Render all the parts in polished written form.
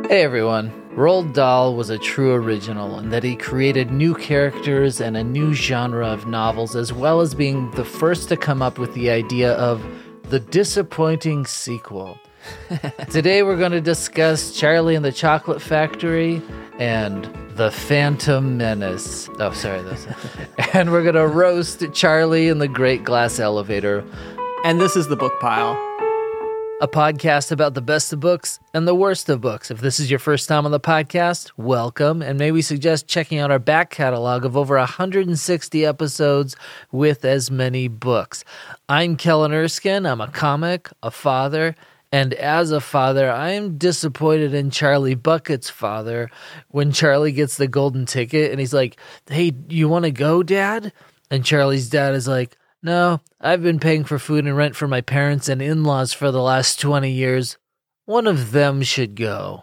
Hey everyone. Roald Dahl was a true original in that he created new characters and a new genre of novels, as well as being the first to come up with the idea of the disappointing sequel. Today we're going to discuss Charlie and the Chocolate Factory and The Phantom Menace. Oh, sorry. And we're going to roast Charlie and the Great Glass Elevator. And this is The Book Pile, a podcast about the best of books and the worst of books. If this is your first time on the podcast, welcome, and may we suggest checking out our back catalog of over 160 episodes with as many books. I'm Kellen Erskine. I'm a comic, a father, and as a father, I am disappointed in Charlie Bucket's father when Charlie gets the golden ticket and he's like, "Hey, you want to go, Dad?" And Charlie's dad is like, "No, I've been paying for food and rent for my parents and in-laws for the last 20 years. One of them should go."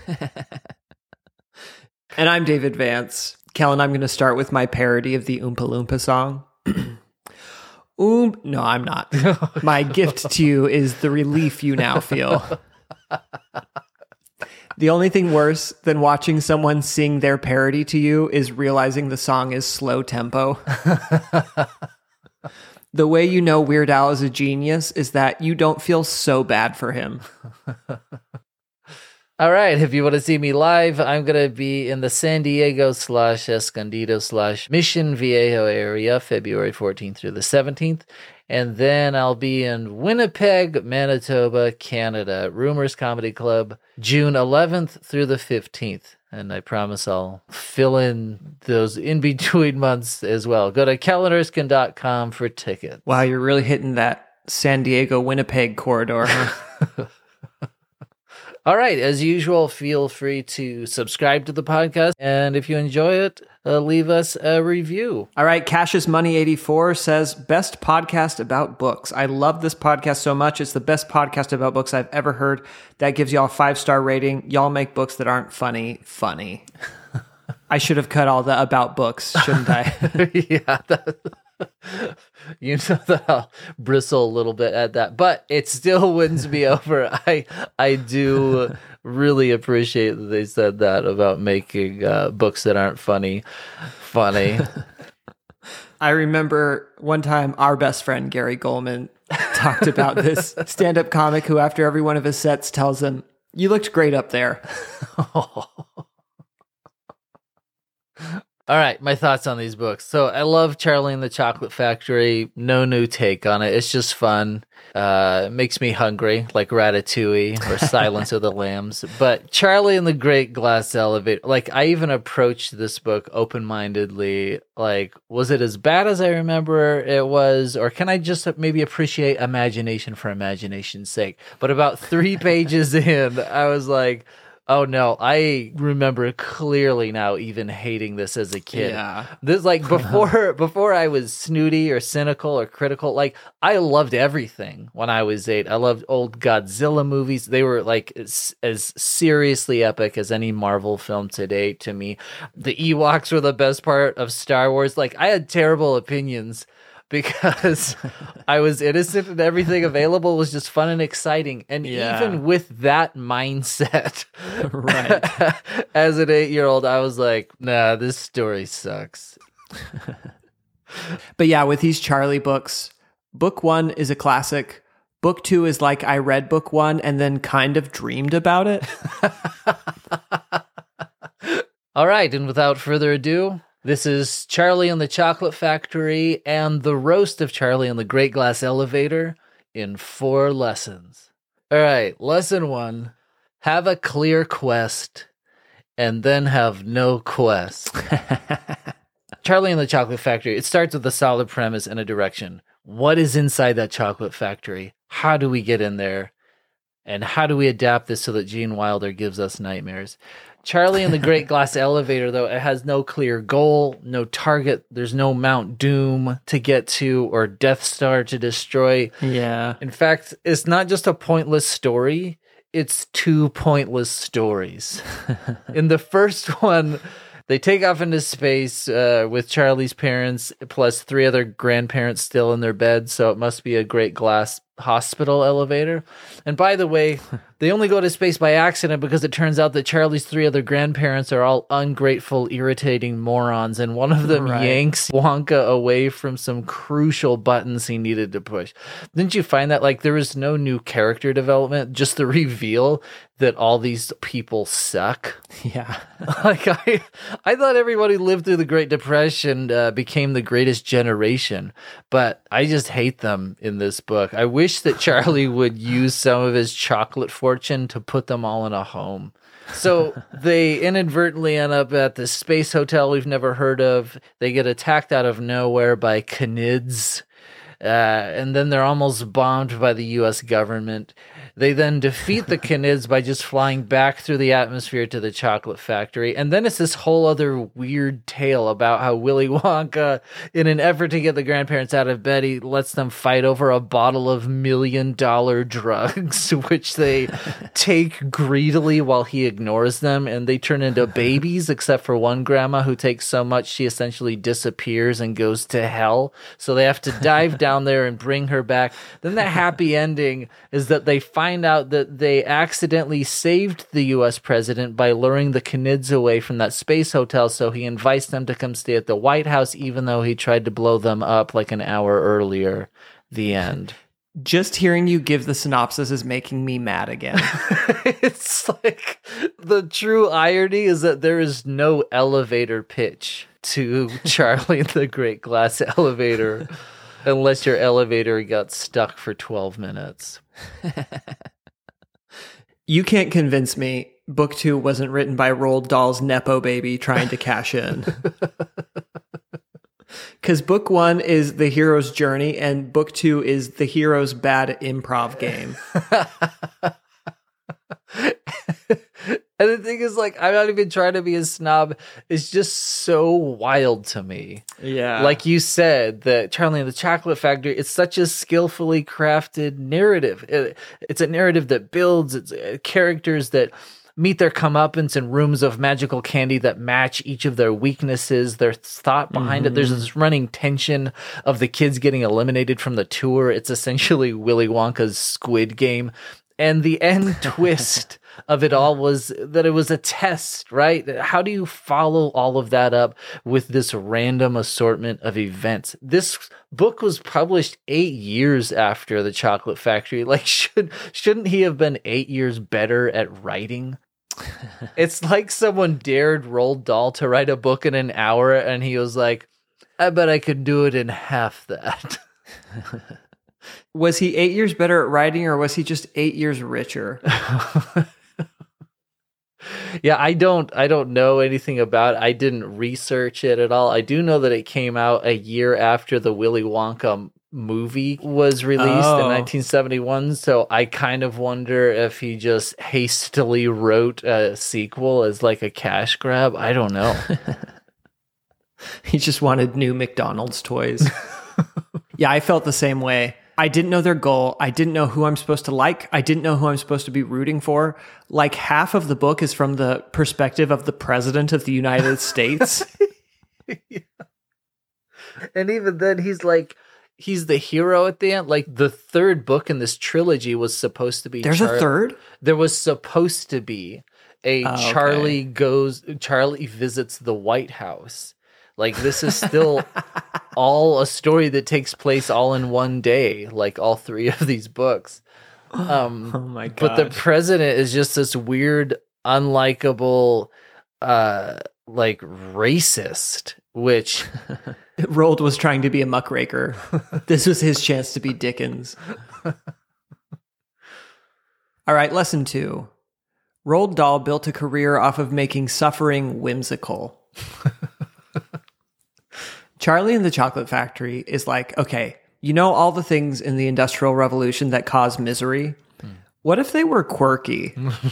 And I'm David Vance. Kellen, I'm going to start with my parody of the Oompa Loompa song. No, I'm not. My gift to you is the relief you now feel. The only thing worse than watching someone sing their parody to you is realizing the song is slow tempo. The way you know Weird Al is a genius is that you don't feel so bad for him. All right, if you want to see me live, I'm going to be in the San Diego / Escondido / Mission Viejo area, February 14th through the 17th. And then I'll be in Winnipeg, Manitoba, Canada, at Rumors Comedy Club, June 11th through the 15th. And I promise I'll fill in those in-between months as well. Go to kellenerskine.com for tickets. Wow, you're really hitting that San Diego-Winnipeg corridor, huh? All right, as usual, feel free to subscribe to the podcast. And if you enjoy it, leave us a review. All right, Cassius Money 84 says, best podcast about books. I love this podcast so much. It's the best podcast about books I've ever heard. That gives y'all a 5-star rating. Y'all make books that aren't funny. I should have cut all the about books, shouldn't I? Yeah, you know that I'll bristle a little bit at that, but it still wins me over. I do really appreciate that they said that about making books that aren't funny. I remember one time our best friend Gary Goldman talked about this stand-up comic who after every one of his sets tells him, "You looked great up there." All right, my thoughts on these books. So I love Charlie and the Chocolate Factory. No new take on it. It's just fun. It makes me hungry, like Ratatouille or Silence of the Lambs. But Charlie and the Great Glass Elevator, like I even approached this book open-mindedly. Like, was it as bad as I remember it was? Or can I just maybe appreciate imagination for imagination's sake? But about 3 pages in, I was like, oh no, I remember clearly now even hating this as a kid. Yeah. This like before I was snooty or cynical or critical, like I loved everything when I was 8. I loved old Godzilla movies. They were like as seriously epic as any Marvel film today to me. The Ewoks were the best part of Star Wars. Like I had terrible opinions because I was innocent and everything available was just fun and exciting. And even with that mindset, right, as an 8-year-old, I was like, nah, this story sucks. But yeah, with these Charlie books, book 1 is a classic. Book 2 is like I read book 1 and then kind of dreamed about it. All right, and without further ado, this is Charlie and the Chocolate Factory and the roast of Charlie and the Great Glass Elevator in 4 lessons. All right, lesson 1, have a clear quest and then have no quest. Charlie and the Chocolate Factory, it starts with a solid premise and a direction. What is inside that chocolate factory? How do we get in there? And how do we adapt this so that Gene Wilder gives us nightmares? Charlie and the Great Glass Elevator, though, it has no clear goal, no target. There's no Mount Doom to get to or Death Star to destroy. Yeah. In fact, it's not just a pointless story. It's 2 pointless stories. In the first one, they take off into space with Charlie's parents plus 3 other grandparents still in their beds, so it must be a Great Glass hospital elevator. And by the way, They only go to space by accident because it turns out that Charlie's 3 other grandparents are all ungrateful, irritating morons, and one of them yanks Wonka away from some crucial buttons he needed to push. Didn't you find that, like, there was no new character development, just the reveal that all these people suck? Yeah. Like, I thought everybody lived through the Great Depression, became the greatest generation, but I just hate them in this book. I wish that Charlie would use some of his chocolate fortune to put them all in a home. So they inadvertently end up at this space hotel we've never heard of. They get attacked out of nowhere by canids, and then they're almost bombed by the U.S. government. They then defeat the canids by just flying back through the atmosphere to the chocolate factory. And then it's this whole other weird tale about how Willy Wonka, in an effort to get the grandparents out of bed, he lets them fight over a bottle of $1 million drugs, which they take greedily while he ignores them. And they turn into babies, except for one grandma who takes so much she essentially disappears and goes to hell. So they have to dive down there and bring her back. Then the happy ending is that they find out that they accidentally saved the U.S. president by luring the canids away from that space hotel, so he invites them to come stay at the White House, even though he tried to blow them up like an hour earlier. The end. Just hearing you give the synopsis is making me mad again. It's like, the true irony is that there is no elevator pitch to Charlie and the Great Glass Elevator, unless your elevator got stuck for 12 minutes. You can't convince me book 2 wasn't written by Roald Dahl's Nepo baby trying to cash in. Because book 1 is the hero's journey, and book 2 is the hero's bad improv game. And the thing is, like, I'm not even trying to be a snob. It's just so wild to me. Yeah. Like you said, that Charlie and the Chocolate Factory, it's such a skillfully crafted narrative. It's a narrative that builds, it's characters that meet their comeuppance in rooms of magical candy that match each of their weaknesses, their thought behind it. There's this running tension of the kids getting eliminated from the tour. It's essentially Willy Wonka's Squid Game. And the end twist of it all was that it was a test, right? How do you follow all of that up with this random assortment of events? This book was published 8 years after The Chocolate Factory. Like, shouldn't he have been 8 years better at writing? It's like someone dared Roald Dahl to write a book in an hour, and he was like, I bet I could do it in half that. Was he 8 years better at writing, or was he just 8 years richer? Yeah, I don't know anything about it. I didn't research it at all. I do know that it came out a year after the Willy Wonka movie was released in 1971, so I kind of wonder if he just hastily wrote a sequel as like a cash grab. I don't know. He just wanted new McDonald's toys. Yeah, I felt the same way. I didn't know their goal. I didn't know who I'm supposed to like. I didn't know who I'm supposed to be rooting for. Like, half of the book is from the perspective of the president of the United States. Yeah. And even then, he's the hero at the end. Like, the third book in this trilogy was supposed to be... There's a third? There was supposed to be a Charlie visits the White House. Like, this is still all a story that takes place all in one day, like all three of these books. Oh my God. But the president is just this weird, unlikable, like, racist, which... Roald was trying to be a muckraker. This was his chance to be Dickens. All right, lesson 2. Roald Dahl built a career off of making suffering whimsical. Charlie and the Chocolate Factory is like, okay, you know all the things in the Industrial Revolution that cause misery? What if they were quirky?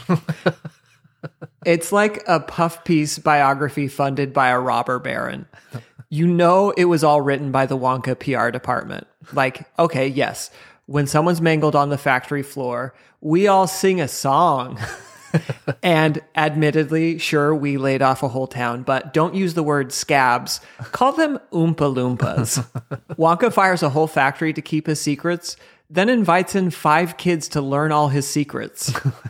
It's like a puff piece biography funded by a robber baron. You know it was all written by the Wonka PR department. Like, okay, yes, when someone's mangled on the factory floor, we all sing a song. And admittedly, sure, we laid off a whole town, but don't use the word scabs. Call them Oompa Loompas. Wonka fires a whole factory to keep his secrets. then invites in 5 kids to learn all his secrets.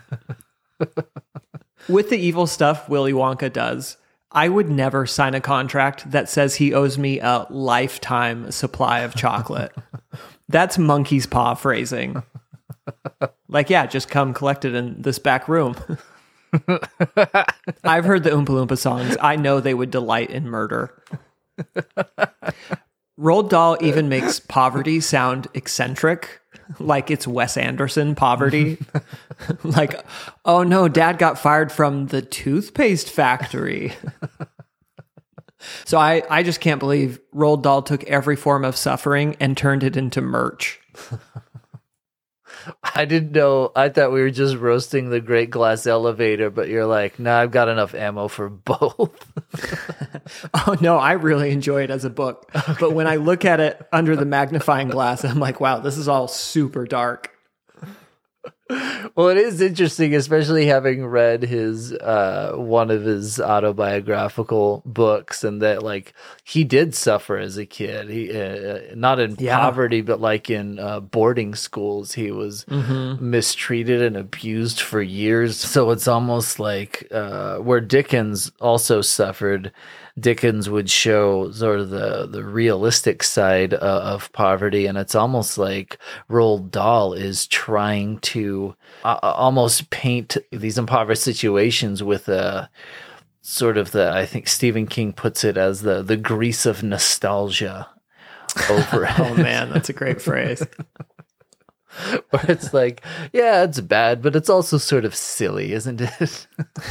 With the evil stuff Willy Wonka does, I would never sign a contract that says he owes me a lifetime supply of chocolate. That's monkey's paw phrasing. Like, yeah, just come collect it in this back room. I've heard the Oompa Loompa songs. I know they would delight in murder. Roald Dahl even makes poverty sound eccentric, like it's Wes Anderson poverty. Like, oh no, Dad got fired from the toothpaste factory. So I just can't believe Roald Dahl took every form of suffering and turned it into merch. I didn't know. I thought we were just roasting the Great Glass Elevator, but you're like, nah, I've got enough ammo for both. Oh, no, I really enjoy it as a book. But when I look at it under the magnifying glass, I'm like, wow, this is all super dark. Well, it is interesting, especially having read his one of his autobiographical books, and that like he did suffer as a kid. He not in poverty, but like in boarding schools, he was mistreated and abused for years. So it's almost like where Dickens also suffered. Dickens would show sort of the realistic side of poverty, and it's almost like Roald Dahl is trying to almost paint these impoverished situations with a sort of I think Stephen King puts it as the grease of nostalgia over it. Oh man, that's a great phrase. Where it's like, yeah, it's bad, but it's also sort of silly, isn't it?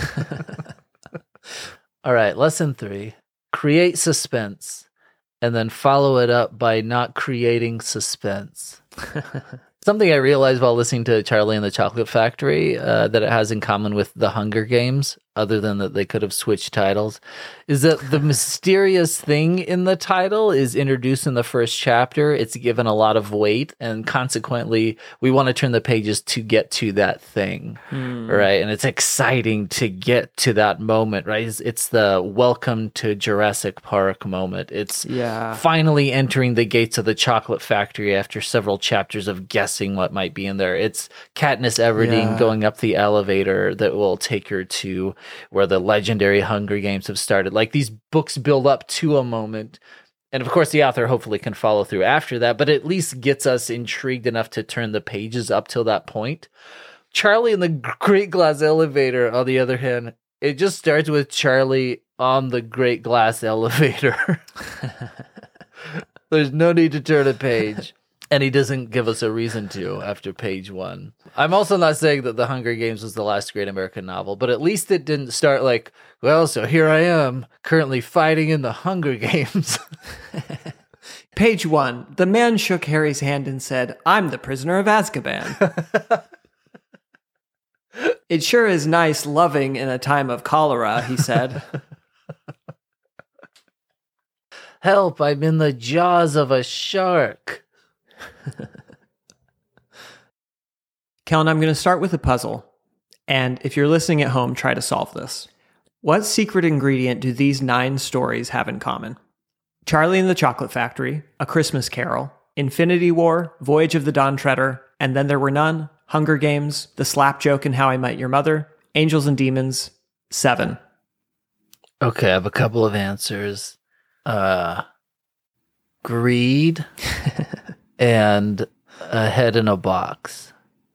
All right, lesson 3. Create suspense, and then follow it up by not creating suspense. Something I realized while listening to Charlie and the Chocolate Factory that it has in common with The Hunger Games, other than that they could have switched titles, is that the mysterious thing in the title is introduced in the first chapter. It's given a lot of weight, and consequently, we want to turn the pages to get to that thing, right? And it's exciting to get to that moment, right? It's the welcome to Jurassic Park moment. It's finally entering the gates of the chocolate factory after several chapters of guessing what might be in there. It's Katniss Everdeen going up the elevator that will take her to where the legendary Hunger Games have started. Like, these books build up to a moment, and of course the author hopefully can follow through after that, but at least gets us intrigued enough to turn the pages up till that point. Charlie and the Great Glass Elevator, on the other hand, it just starts with Charlie on the Great Glass Elevator. There's no need to turn a page. And he doesn't give us a reason to after page 1. I'm also not saying that The Hunger Games was the last great American novel, but at least it didn't start like, well, so here I am, currently fighting in the Hunger Games. Page 1. The man shook Harry's hand and said, I'm the prisoner of Azkaban. It sure is nice loving in a time of cholera, he said. Help, I'm in the jaws of a shark. Kellen, I'm going to start with a puzzle. And if you're listening at home, try to solve this. What secret ingredient do these 9 stories have in common? Charlie and the Chocolate Factory, A Christmas Carol, Infinity War, Voyage of the Dawn Treader, And Then There Were None, Hunger Games, The Slap Joke and How I Met Your Mother, Angels and Demons, 7. Okay, I have a couple of answers. Greed and a head in a box.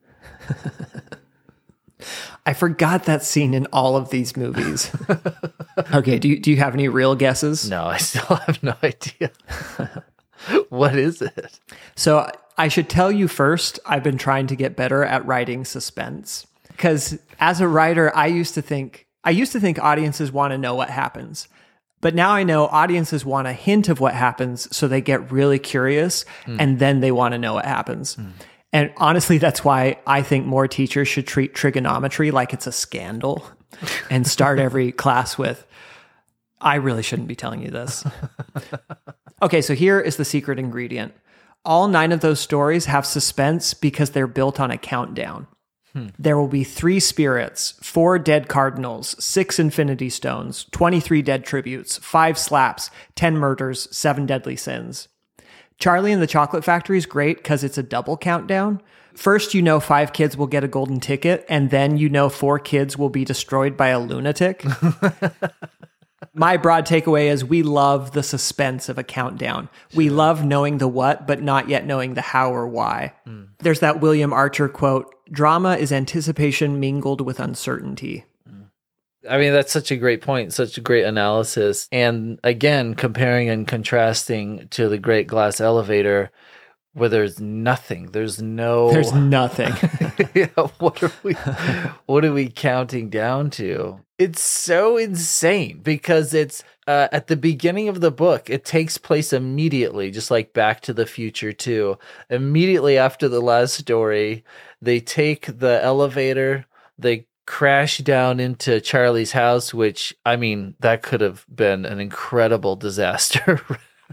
I forgot that scene in all of these movies. Okay, do you have any real guesses? No, I still have no idea. What is it? So I should tell you first, I've been trying to get better at writing suspense. Because as a writer, I used to think audiences want to know what happens. But now I know audiences want a hint of what happens, so they get really curious, and then they want to know what happens. And honestly, that's why I think more teachers should treat trigonometry like it's a scandal and start every class with, I really shouldn't be telling you this. Okay, so here is the secret ingredient. All 9 of those stories have suspense because they're built on a countdown. There will be 3 spirits, 4 dead cardinals, 6 infinity stones, 23 dead tributes, 5 slaps, 10 murders, 7 deadly sins. Charlie and the Chocolate Factory is great because it's a double countdown. First, 5 kids will get a golden ticket, and then 4 kids will be destroyed by a lunatic. My broad takeaway is we love the suspense of a countdown. We love knowing the what, but not yet knowing the how or why. There's that William Archer quote, "Drama is anticipation mingled with uncertainty." I mean, that's such a great point, such a great analysis. And again, comparing and contrasting to the Great Glass Elevator, where there's nothing. There's nothing. Yeah, what are we counting down to? It's so insane because it's at the beginning of the book. It takes place immediately, just like Back to the Future 2. Immediately after the last story, they take the elevator, they crash down into Charlie's house, which, I mean, that could have been an incredible disaster.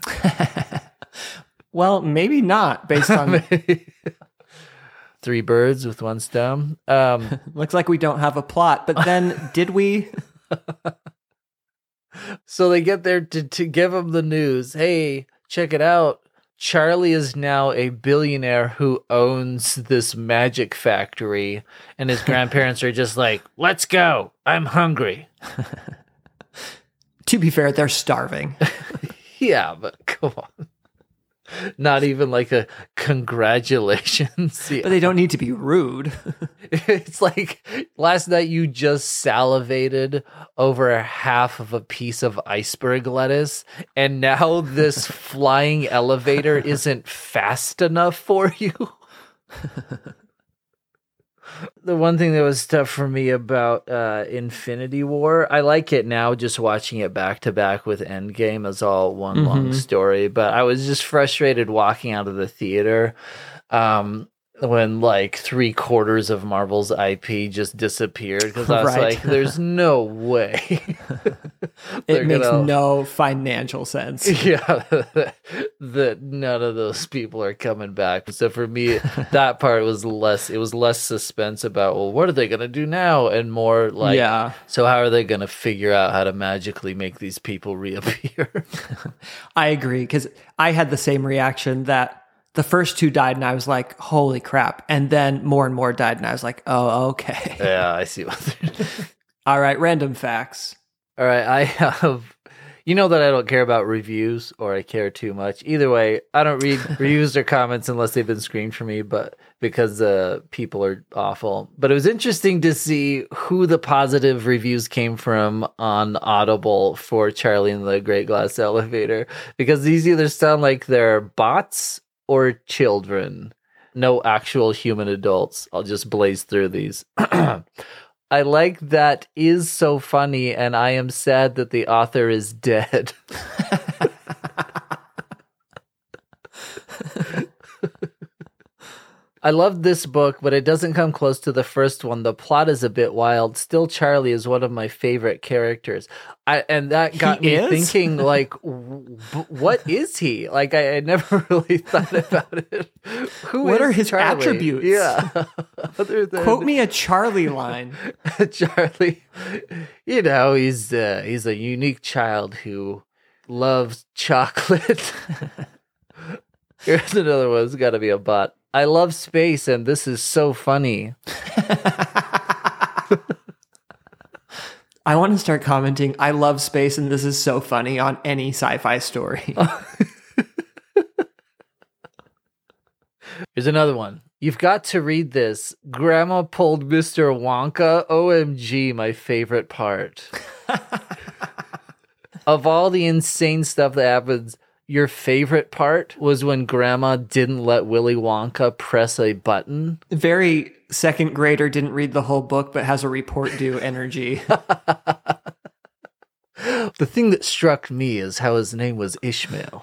Well, maybe not, based on... 3 birds with 1 stone. Looks like we don't have a plot, but then did we? So they get there to give him the news. Hey, check it out. Charlie is now a billionaire who owns this magic factory, and his grandparents are just like, let's go. I'm hungry. To be fair, they're starving. Yeah, but come on. Not even like a congratulations. But they don't need to be rude. It's like last night you just salivated over half of a piece of iceberg lettuce, and now this flying elevator isn't fast enough for you. The one thing that was tough for me about Infinity War, I like it now just watching it back to back with Endgame as all one long story, but I was just frustrated walking out of the theater when like 3/4 of Marvel's IP just disappeared because I was like, there's no way. It makes no financial sense. Yeah, that none of those people are coming back. So for me, that part was less suspense about, well, what are they going to do now? And more like, so how are they going to figure out how to magically make these people reappear? I agree, because I had the same reaction that the first 2 died and I was like, holy crap. And then more and more died and I was like, oh, okay. Yeah, I see what they're doing. All right, random facts. All right, I have... You know that I don't care about reviews, or I care too much. Either way, I don't read reviews or comments unless they've been screened for me, but because people are awful. But it was interesting to see who the positive reviews came from on Audible for Charlie and the Great Glass Elevator, because these either sound like they're bots or children. No actual human adults. I'll just blaze through these. I like that is so funny, and I am sad that the author is dead. I love this book, but it doesn't come close to the first one. The plot is a bit wild. Still, Charlie is one of my favorite characters. And that got me thinking, like, what is he? Like, I never really thought about it. What are his Charlie? Attributes? Yeah. Other than, quote me a Charlie line. Charlie, he's a unique child who loves chocolate. Here's another one. It's got to be a bot. I love space, and this is so funny. I want to start commenting, I love space, and this is so funny on any sci-fi story. Here's another one. You've got to read this. Grandma pulled Mr. Wonka. OMG, my favorite part. Of all the insane stuff that happens, your favorite part was when Grandma didn't let Willy Wonka press a button? Very second grader, didn't read the whole book, but has a report due energy. The thing that struck me is how his name was Ishmael.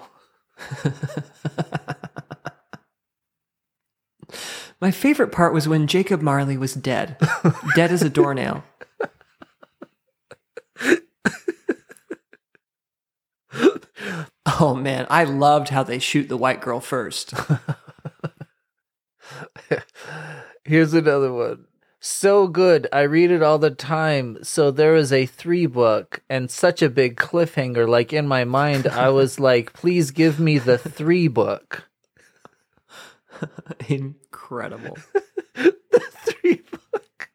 My favorite part was when Jacob Marley was dead. Dead as a doornail. Oh man, I loved how they shoot the white girl first. Here's another one. So good. I read it all the time. So there is a 3-book and such a big cliffhanger. Like in my mind, I was like, please give me the 3-book. Incredible. The 3-book.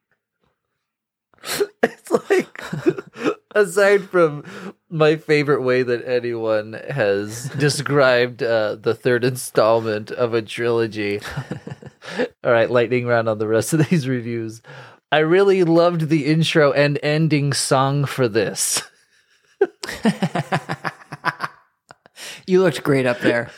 It's like, aside from my favorite way that anyone has described the third installment of a trilogy. All right, lightning round on the rest of these reviews. I really loved the intro and ending song for this. You looked great up there.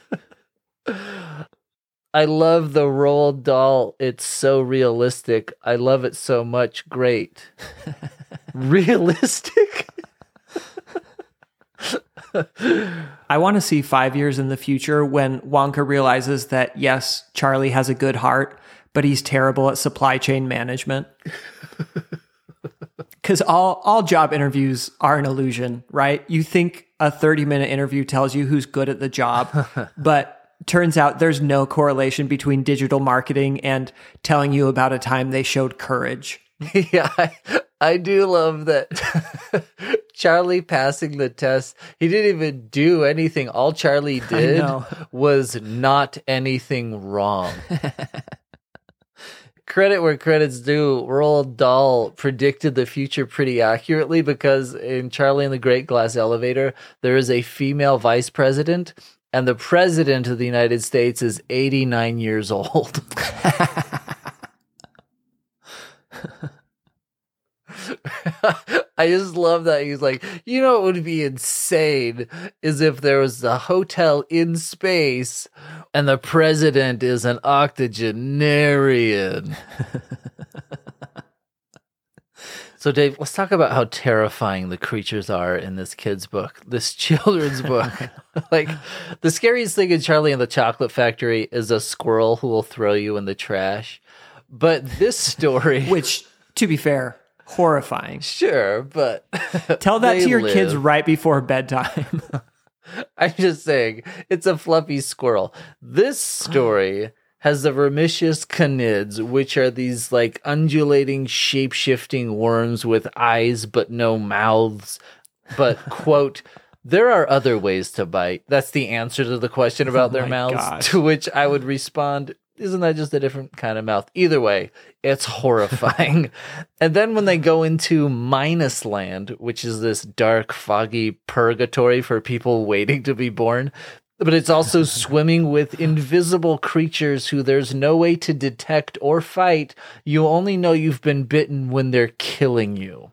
I love the Roald Dahl. It's so realistic. I love it so much. Great. Realistic? I want to see 5 years in the future when Wonka realizes that, yes, Charlie has a good heart, but he's terrible at supply chain management. Because all job interviews are an illusion, right? You think a 30-minute interview tells you who's good at the job, but turns out there's no correlation between digital marketing and telling you about a time they showed courage. Yeah, I do love that Charlie passing the test. He didn't even do anything. All Charlie did was not anything wrong. Credit where credit's due. Roald Dahl predicted the future pretty accurately because in Charlie and the Great Glass Elevator, there is a female vice president, and the president of the United States is 89 years old. I just love that he's like, you know, what would be insane is if there was a hotel in space and the president is an octogenarian. So Dave, let's talk about how terrifying the creatures are in this kid's book, this children's book. Like, the scariest thing in Charlie and the Chocolate Factory is a squirrel who will throw you in the trash. But this story... Which, to be fair, horrifying. Sure, but... Tell that to your kids right before bedtime. I'm just saying, it's a fluffy squirrel. This story has the Vermicious canids, which are these like undulating, shape-shifting worms with eyes but no mouths. But, quote, there are other ways to bite. That's the answer to the question about their mouths, gosh. to which I would respond, isn't that just a different kind of mouth? Either way, it's horrifying. And then when they go into Minus Land, which is this dark, foggy purgatory for people waiting to be born, but it's also swimming with invisible creatures who there's no way to detect or fight. You only know you've been bitten when they're killing you.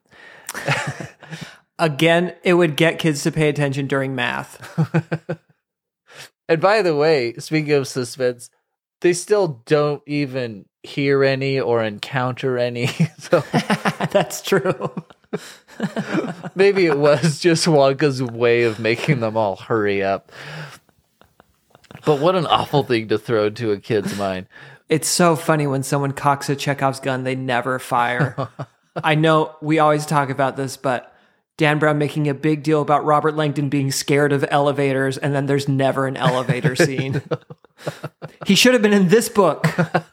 Again, it would get kids to pay attention during math. And by the way, speaking of suspense, they still don't even hear any or encounter any. So That's true. maybe it was just Wonka's way of making them all hurry up. But what an awful thing to throw into a kid's mind. It's so funny when someone cocks a Chekhov's gun, they never fire. I know we always talk about this, but Dan Brown making a big deal about Robert Langdon being scared of elevators, and then there's never an elevator scene. He should have been in this book.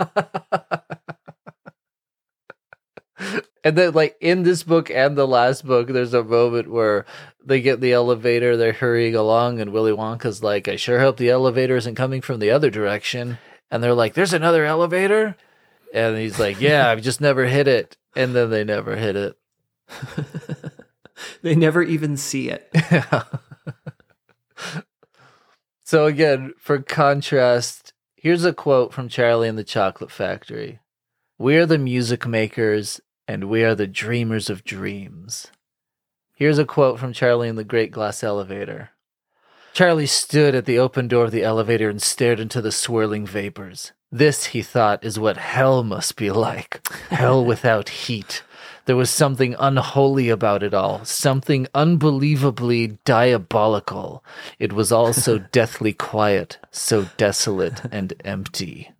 And then, like, in this book and the last book, there's a moment where they get in the elevator, they're hurrying along, and Willy Wonka's like, I sure hope the elevator isn't coming from the other direction. And they're like, there's another elevator? And he's like, yeah, I've just never hit it. And then they never hit it. They never even see it. So again, for contrast, here's a quote from Charlie and the Chocolate Factory. We are the music makers, and we are the dreamers of dreams. Here's a quote from Charlie and the Great Glass Elevator. Charlie stood at the open door of the elevator and stared into the swirling vapors. This, he thought, is what hell must be like. Hell without heat. There was something unholy about it all, something unbelievably diabolical. It was all so deathly quiet, so desolate and empty.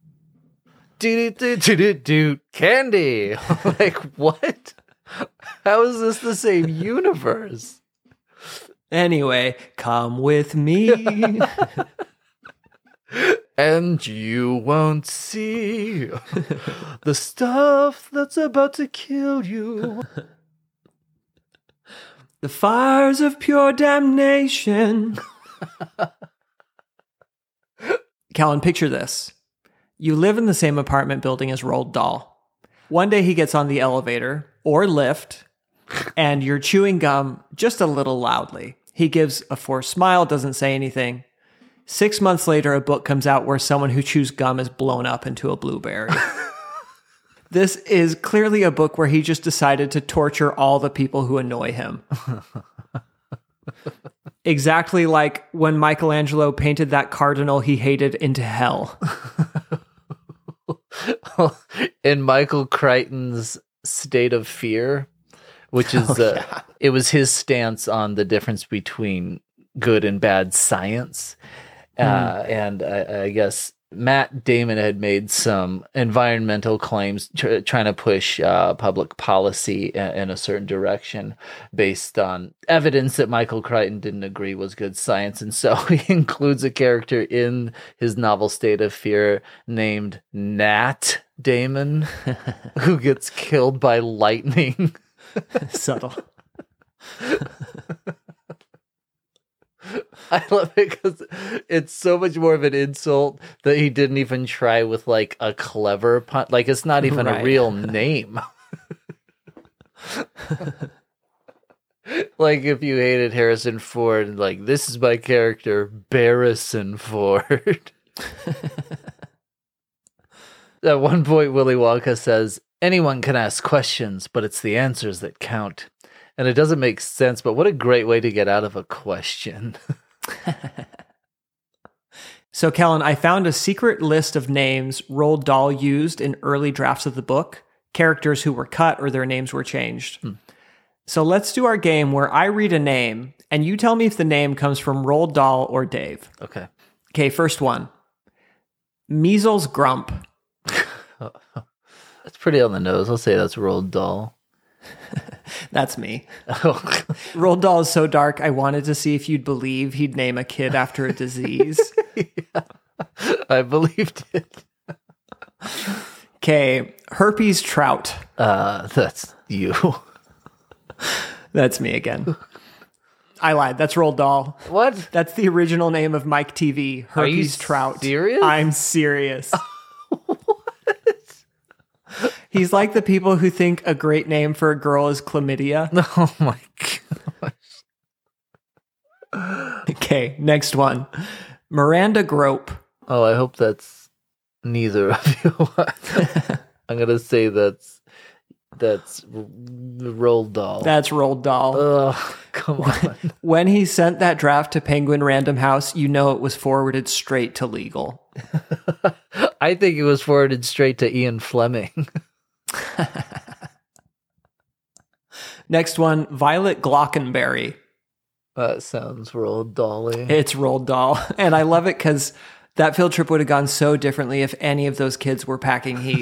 Do candy. Like, what? How is this the same universe? Anyway, come with me. And you won't see the stuff that's about to kill you. The fires of pure damnation. Callan, picture this. You live in the same apartment building as Roald Dahl. One day he gets on the elevator or lift, and you're chewing gum just a little loudly. He gives a forced smile, doesn't say anything. 6 months later, a book comes out where someone who chews gum is blown up into a blueberry. This is clearly a book where he just decided to torture all the people who annoy him. Exactly like when Michelangelo painted that cardinal he hated into hell. In Michael Crichton's State of Fear, which is it was his stance on the difference between good and bad science. And I guess Matt Damon had made some environmental claims trying to push public policy in a certain direction based on evidence that Michael Crichton didn't agree was good science. And so he includes a character in his novel State of Fear named Nat Damon, who gets killed by lightning. Subtle. I love it because it's so much more of an insult that he didn't even try with like a clever pun. Like it's not even a real name. Like if you hated Harrison Ford, like this is my character, Barrison Ford. At one point, Willy Wonka says, "Anyone can ask questions, but it's the answers that count." And it doesn't make sense, but what a great way to get out of a question. So, Callan, I found a secret list of names Roald Dahl used in early drafts of the book, characters who were cut or their names were changed. So let's do our game where I read a name, and you tell me if the name comes from Roald Dahl or Dave. Okay. Okay, first one. Measles Grump. That's pretty on the nose. I'll say that's Roald Dahl. That's me. Roald Dahl is so dark, I wanted to see if you'd believe he'd name a kid after a disease. Yeah, I believed it. Okay, Herpes Trout. That's you. That's me again. I lied. That's Roald Dahl. What? That's the original name of Mike TV. Herpes Trout. Serious? I'm serious. He's like the people who think a great name for a girl is chlamydia. Oh my gosh. Okay, next one. Miranda Grope. Oh, I hope that's neither of you. I'm going to say that's Roald Dahl. That's Roald Dahl. Oh, come on. When he sent that draft to Penguin Random House, you know it was forwarded straight to legal. I think it was forwarded straight to Ian Fleming. Next one, Violet Glockenberry. That sounds Roald Dahl-y. It's Roald Dahl. And I love it because that field trip would have gone so differently if any of those kids were packing heat.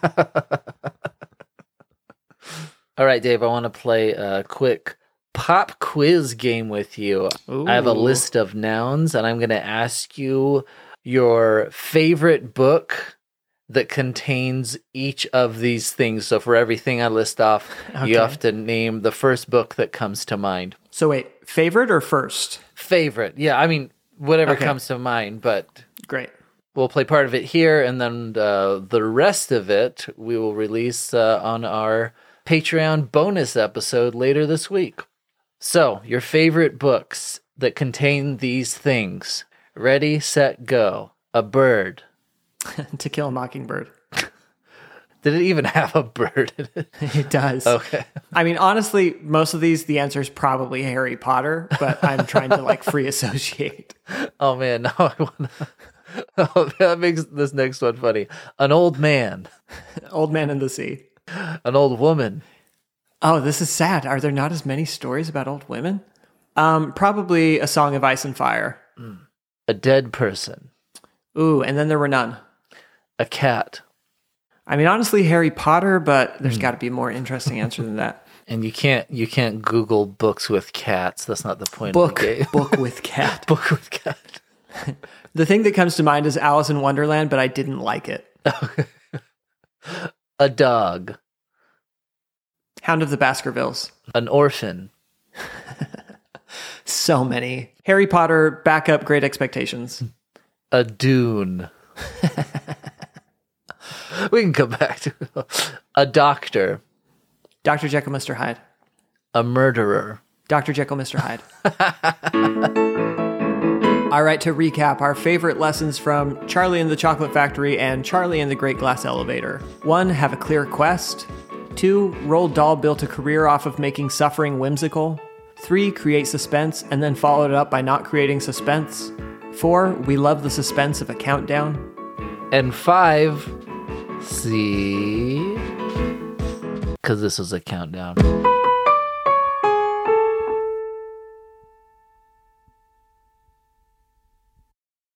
All right, Dave, I want to play a quick pop quiz game with you. Ooh. I have a list of nouns, and I'm going to ask you your favorite book that contains each of these things. So for everything I list off, you have to name the first book that comes to mind. So wait, favorite or first? Favorite. Yeah, I mean, whatever comes to mind, but great. We'll play part of it here, and then the rest of it we will release on our Patreon bonus episode later this week. So, your favorite books that contain these things. Ready, set, go. A bird. To Kill a Mockingbird. Did it even have a bird in it? It does. Okay. I mean, honestly, most of these, the answer is probably Harry Potter, but I'm trying to like free associate. Oh man, now I want to... Oh, that makes this next one funny. An old man. Old Man in the Sea. An old woman. Oh, this is sad. Are there not as many stories about old women? Probably A Song of Ice and Fire. A dead person. Ooh, and then there were none. A cat. I mean, honestly, Harry Potter, but there's got to be a more interesting answer than that. And you can't Google books with cats. That's not the point of the game. Book with cat. Book with cat. The thing that comes to mind is Alice in Wonderland, but I didn't like it. A dog. Hound of the Baskervilles. An orphan. So many. Harry Potter, backup, Great Expectations. A dune. We can come back to a doctor. Dr. Jekyll, Mr. Hyde. A murderer. Dr. Jekyll, Mr. Hyde. All right, to recap, our favorite lessons from Charlie and the Chocolate Factory and Charlie and the Great Glass Elevator. 1, have a clear quest. 2, Roald Dahl built a career off of making suffering whimsical. 3, create suspense and then followed it up by not creating suspense. 4, we love the suspense of a countdown. And 5, see? Because this was a countdown.